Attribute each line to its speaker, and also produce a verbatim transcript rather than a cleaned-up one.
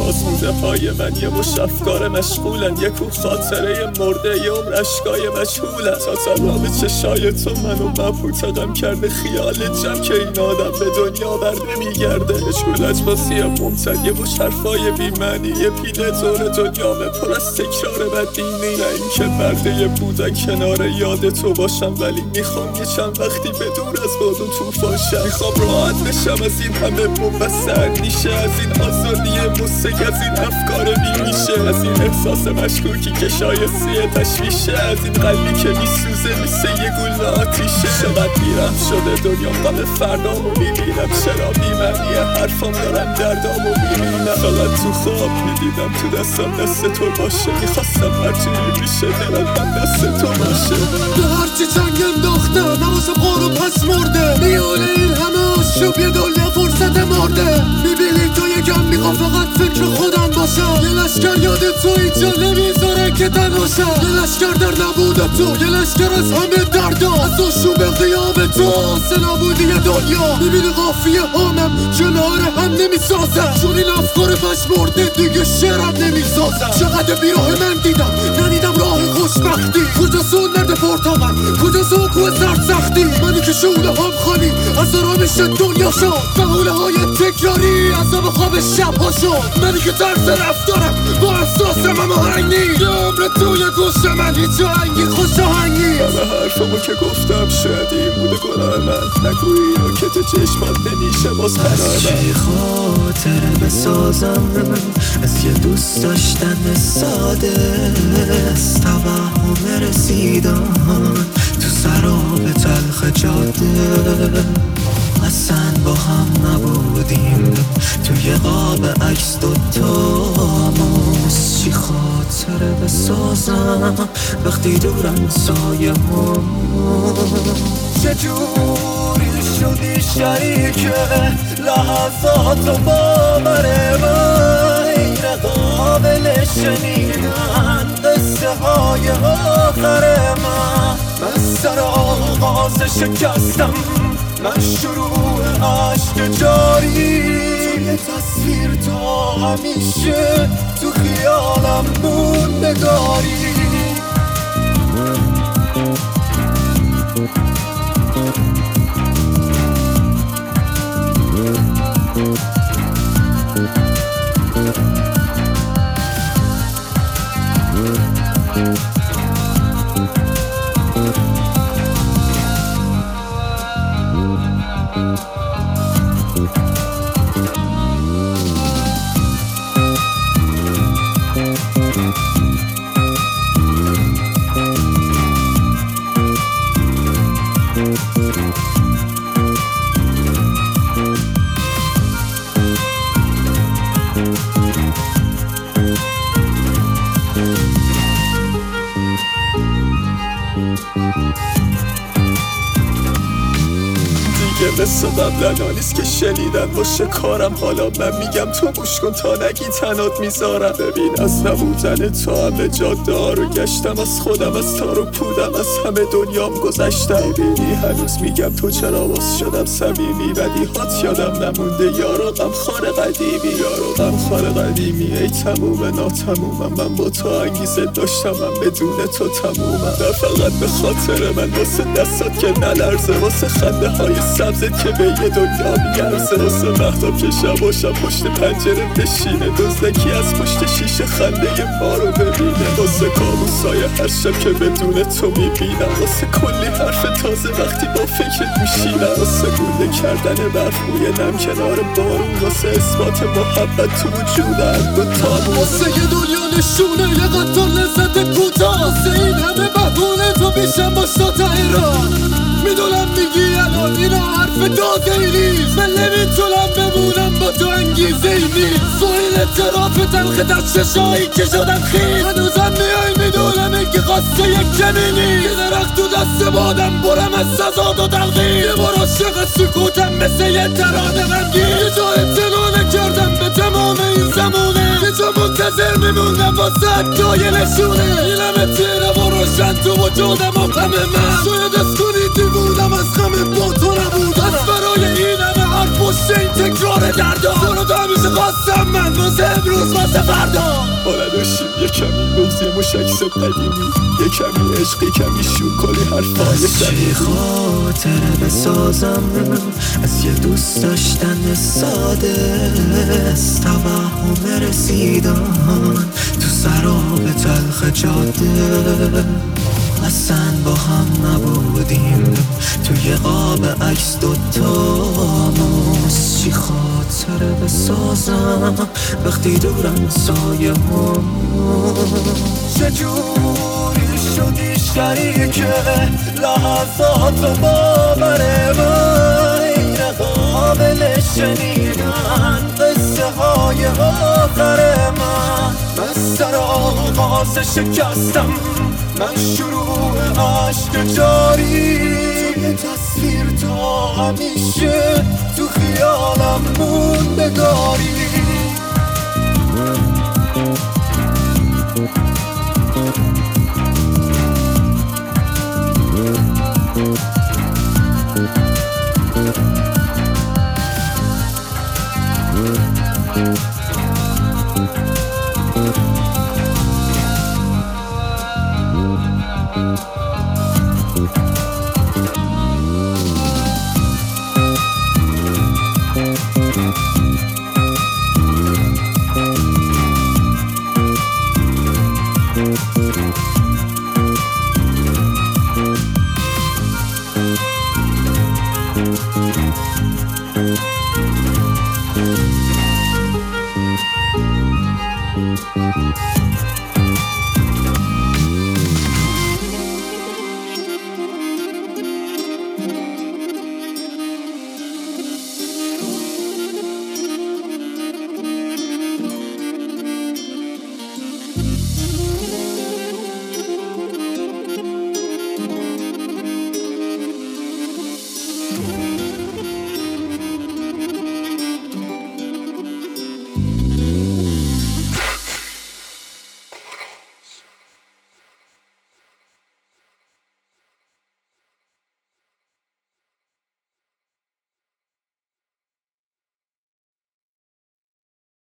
Speaker 1: آسوده های من یه مش افکار مشغولن، یه کوه خاطره مرده، یه عمر اشکای مجهولن. تا تمام چشای تو منو مبهوتم کرده، خیال جمع که این آدم به دنیا بر نمیگرده. یه چولت باسی ممتد، یه مش حرفای بیمعنی، یه پینه دور دنیامه پر از تکرار بدبینی. نه این که برده بودن کنار یاد تو باشم، ولی میخوام یه چند وقتی به دور از باد و طوفان شم. میخوام راحت بشم از این همه بوم و سرنیشه، از این آزادی مستک، از این افکار بیمیشه، از این احساس مشکوکی که شایسته تشویشه، از این قلبی که میسوزه مثل یه گل آتیشه. چقدر میرم شده دنیا غم فردامو میبینم، چرا بی‌معنی حرفام دارم دردامو میبینم. فقط تو خواب میدیدم تو دستم دست تو باشه، میخواستم هرچی میشه دلم هم دست تو باشه.
Speaker 2: به هرچی جنگ انداختم نماسم قارو پس مرده، میونه این همه آشوب یه دنیا فرصت مرده. میبینی تو یکم میخوام فقط فکر خودم باشم، یه لشکر یاد تو اینجا نمیذاره که تناشم. یه لشکر در نبود تو، یه لشکر از همه دردا، از آشوب قیام تو آسه نبودی دنیا. میبینی قافیه هامم کنار هم نمیسازم، چون این افکار پس مرده دیگه شعرم نمیسازم. چقدر بیراه من دیدم ندیدم راه خوشبختی، کجاست اون مرد پرتاقم، کجاست اون کوه سرسختی. منی که شعله هم خالی از آرامش دنیا شد، بهونه های تکراری عذاب خواب شب ها شد. منی که طرز رفتارم با احساسم اما هنگی، یه عمر توی گوش من هیچ آهنگی خوش آهنگی.
Speaker 1: همه حرفمو که گفتم شاید این بوده گناه من، نگویی رو که تو چشمات نمیشه باز خناه من.
Speaker 3: از چی خاطره بسازم از یه دوست داشتن ساده، از توهم رسیدن تو سراب تلخ جاده. اصلا با هم نبودیم توی قاب عکس دوتامون. از چی خاطره بسازم وقتی دورم سایه هم. چجوری شدی شریک لحظات و باور من، غیر قابل شنیدن قصه های آخر من. من سر آغاز شکستم، من شروع عشق جاری، توی تصویر تا همیشه تو خیالم موندگاری.
Speaker 1: دیگه مثل قبلا نیست که شنیدن باشه کارم. حالا من میگم تو گوش کن تا نگی تنات میذارم. ببین از نبودن تو همه جاده ها رو گشتم، از خودم از تار و پودم از همه دنیام گذشتم. میبینی هنوز میگم تو چرا باز شدم صمیمی، بدی هات یادم نمونده یارو غم خار قدیمی. یارو غم خار قدیمی ای تموم ناتمومم، من با تو انگیزه داشتم من بدون تو تمومم. نه فقط به خاطر من، واسه دستات که نلرزه، واسه خنده های سبزت که به یه دنیا میگرزه، واسه مهتاب که شب و شب پشت پنجره بشینه، دزدکی از پشت شیشه خنده ما رو ببینه، واسه کابوسای هر شب که بدون تو میبینم، واسه کلی حرف تازه وقتی با فکرت میشینم، واسه گونده کردن برف روی نم کنار بارون، واسه اثبات محبت تو وجودم دوتامون،
Speaker 2: واسه یه دنیا نشونه یه قطار لذت کوتاه، واسه این همه بهونه تو پیشم باش تا ته راه. میدونم میگی الان اینا حرف تازه ای نیست، من نمیتونم بمونم با تو انگیزه ای نیست، با این اعتراف تلخ در چشایی که شدم خیز، هنوزم میای میدونم که خواسته یک کمی نیست، یه درخت تو دست بادم برم از سزاد و تلقیل، یه بار عاشق سکوتم مثل یه ترانه غمگین، یه جا امتناع نکردم به تمام این زمونه، یه جا منتظر میمونم واسه حکای نشونه، این همه تیره و روشن تو وجودم و غم من، شاید از کنی دیوونم از غم با تو نبودم، از برای این همه حرف پشت این تکرار دردا سرات همیشه خواستم من واسه امروز واسه فردا
Speaker 1: حالا داشتیم یه کمی بغض یه مشکس قدیمی یه کمی عشقی کمی شور کلی حرفای
Speaker 3: چی خاطره بسازم از یه دوست داشتن ساده از توهم رسیدن تو سراب تلخ جاده اصلا با هم نبودیم توی قاب عکس دوتاموز چی خاطره بسازم وقتی دورم سایه هم چجوری شدی شریک لحظات و باور من غیر قابل شنیدن قصه های آخر من من سر آغاز شکستم من شروع عشق جاری توی تصویر تا همیشه تو خیالم موندگاری
Speaker 1: We'll be right back.